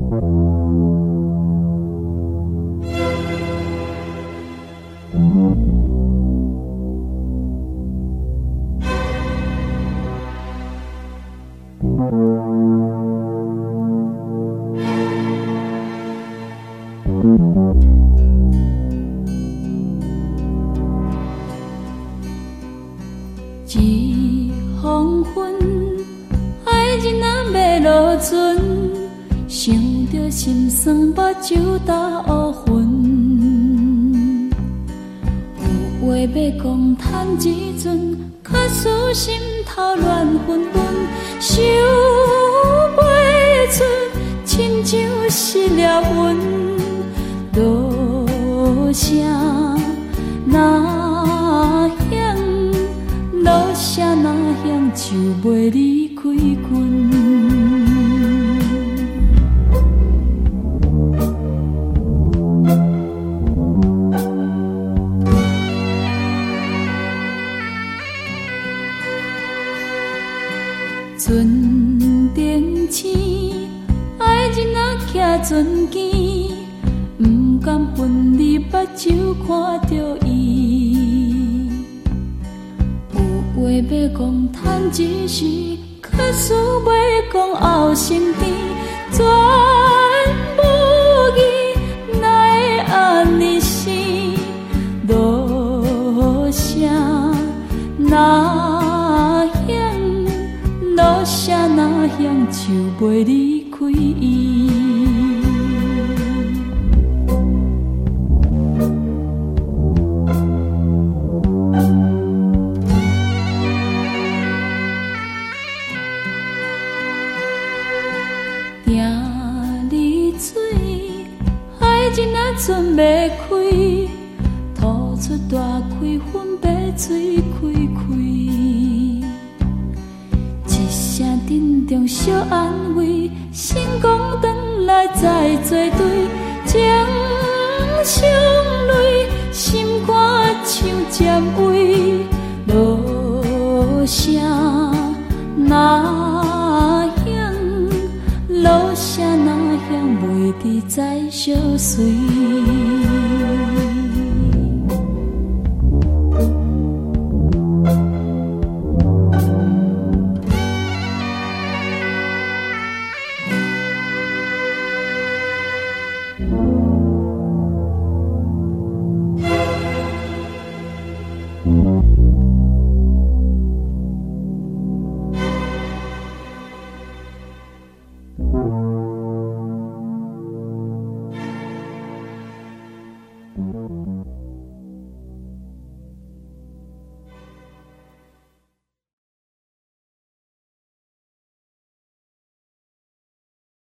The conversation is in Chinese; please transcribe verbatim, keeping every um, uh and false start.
一黄昏，爱人啊要落船，想着心酸，目睭干乌昏。有话要讲叹一阵，却使心头乱纷纷，想袂出，亲像失了魂，落声哪响？落声哪响就袂离开阮。船顶星，爱人啊徛船边，不甘分离，目睭看着伊。话要讲叹一时，却思袂讲后生甜，全无义，哪会安尼生？落声哪响？落声哪响就袂离开伊。船要开，吐出大开粉白水开开，一声珍重小安慰，成功转来再作对，情相泪，心肝像尖位，落声哪响？落声哪响？袂知再相随。 Thank you.